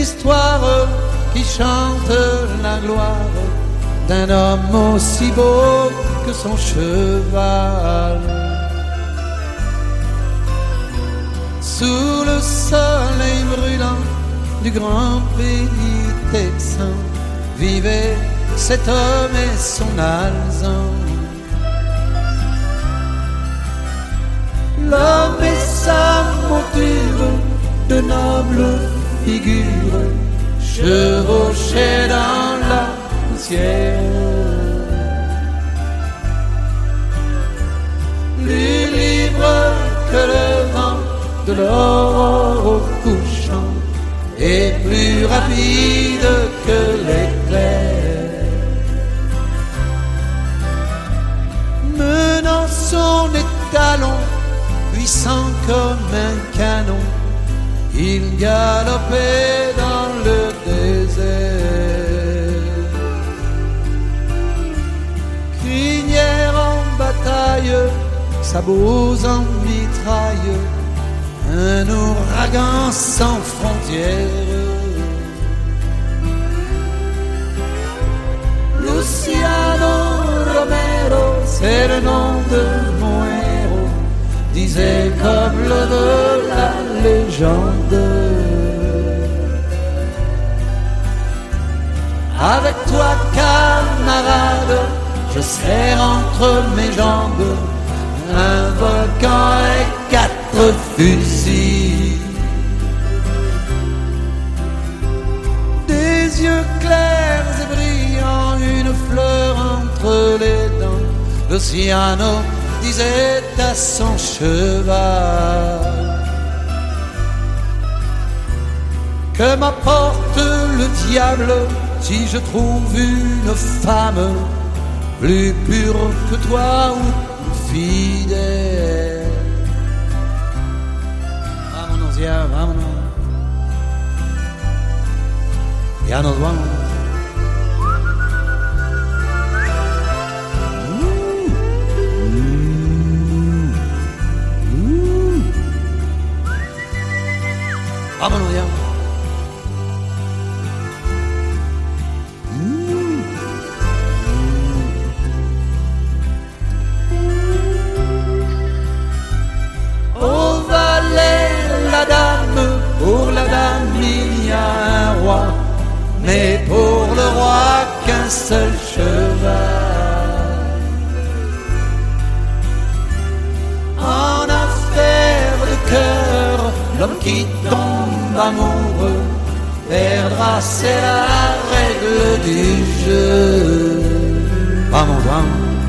histoire qui chante la gloire d'un homme aussi beau que son cheval. Sous le soleil brûlant du grand pays texan vivait cet homme et son alezan. L'homme et sa monture de noble figure chevauchaient dans la poussière. Plus libre que le vent de l'aurore couchant et plus rapide que l'éclair, menant son étalon puissant comme un canon, il galopait dans le désert. Crinière en bataille, sabots en mitraille, un ouragan sans frontières. Luciano Romero, c'est le nom de mon héros, disait comme le veut la légende. Avec toi, camarade, je serre entre mes jambes un volcan et 4 fusils. Des yeux clairs et brillants, une fleur entre les dents, Luciano disait à son cheval: que m'apporte le diable si je trouve une femme plus pure que toi ou fidèle. Vámonos ya, vámonos. Ya nos vamos. Vámonos ya. Au valet, la dame, pour la dame il y a un roi, mais pour le roi qu'un seul cheval. En affaire de cœur, l'homme qui tombe amoureux perdra, c'est la règle du jeu. Vamos, vamos.